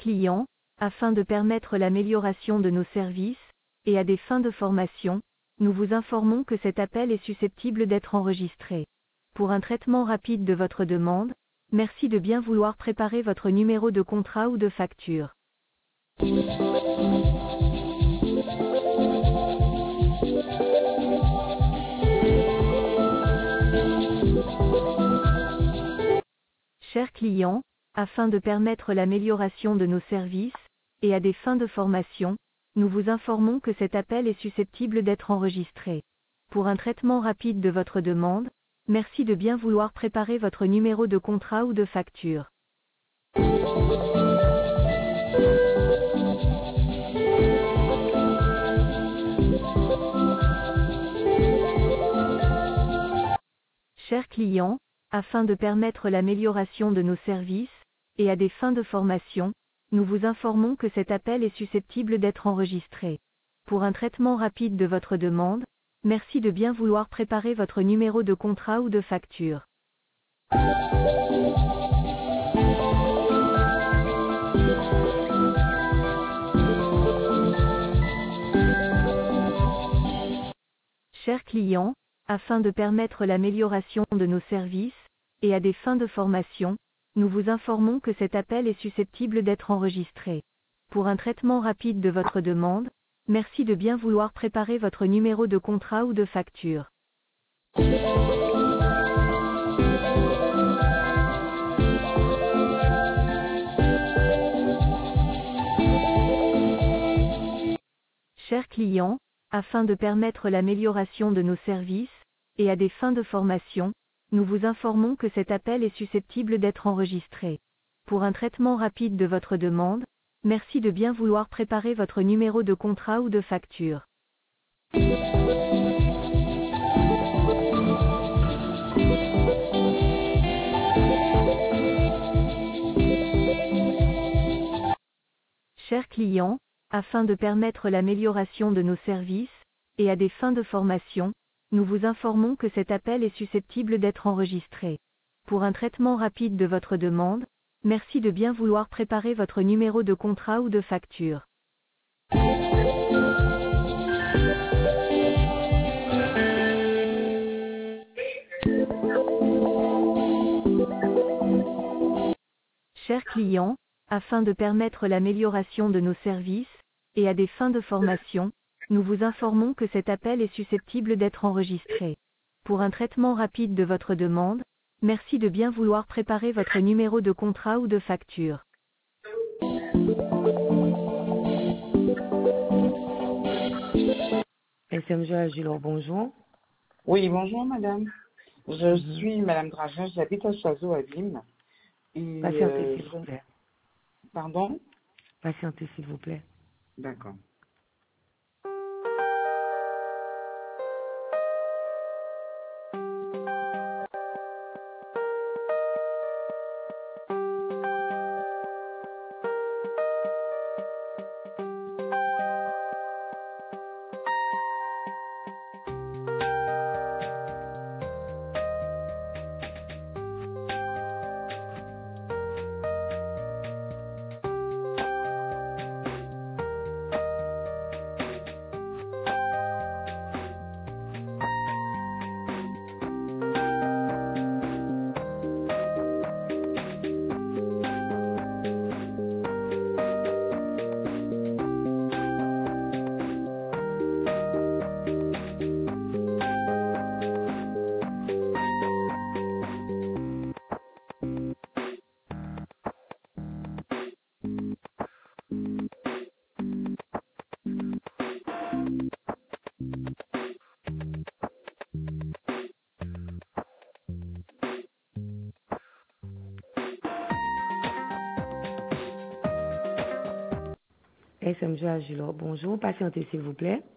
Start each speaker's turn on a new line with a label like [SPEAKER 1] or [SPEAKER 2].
[SPEAKER 1] client, afin de permettre l'amélioration de nos services, et à des fins de formation, nous vous informons que cet appel est susceptible d'être enregistré. Pour un traitement rapide de votre demande, merci de bien vouloir préparer votre numéro de contrat ou de facture. Chers clients, afin de permettre l'amélioration de nos services, et à des fins de formation, nous vous informons que cet appel est susceptible d'être enregistré. Pour un traitement rapide de votre demande, merci de bien vouloir préparer votre numéro de contrat ou de facture. Chers clients, afin de permettre l'amélioration de nos services, et à des fins de formation, nous vous informons que cet appel est susceptible d'être enregistré. Pour un traitement rapide de votre demande, merci de bien vouloir préparer votre numéro de contrat ou de facture. Chers clients, afin de permettre l'amélioration de nos services, et à des fins de formation, nous vous informons que cet appel est susceptible d'être enregistré. Pour un traitement rapide de votre demande, merci de bien vouloir préparer votre numéro de contrat ou de facture. Chers clients, afin de permettre l'amélioration de nos services, et à des fins de formation, nous vous informons que cet appel est susceptible d'être enregistré. Pour un traitement rapide de votre demande, merci de bien vouloir préparer votre numéro de contrat ou de facture. Chers clients, afin de permettre l'amélioration de nos services, et à des fins de formation, nous vous informons que cet appel est susceptible d'être enregistré. Pour un traitement rapide de votre demande, merci de bien vouloir préparer votre numéro de contrat ou de facture. Chers clients, afin de permettre l'amélioration de nos services, et à des fins de formation, nous vous informons que cet appel est susceptible d'être enregistré. Pour un traitement rapide de votre demande, merci de bien vouloir préparer votre numéro de contrat ou de facture.
[SPEAKER 2] SMG Agilor, bonjour.
[SPEAKER 3] Oui, bonjour madame. Je suis madame Dragin, j'habite à Choiseau à Vime.
[SPEAKER 2] Patientez s'il vous plaît.
[SPEAKER 3] Pardon?
[SPEAKER 2] Patientez s'il vous plaît.
[SPEAKER 3] D'accord.
[SPEAKER 2] SMG Agilor, bonjour. Patientez s'il vous plaît.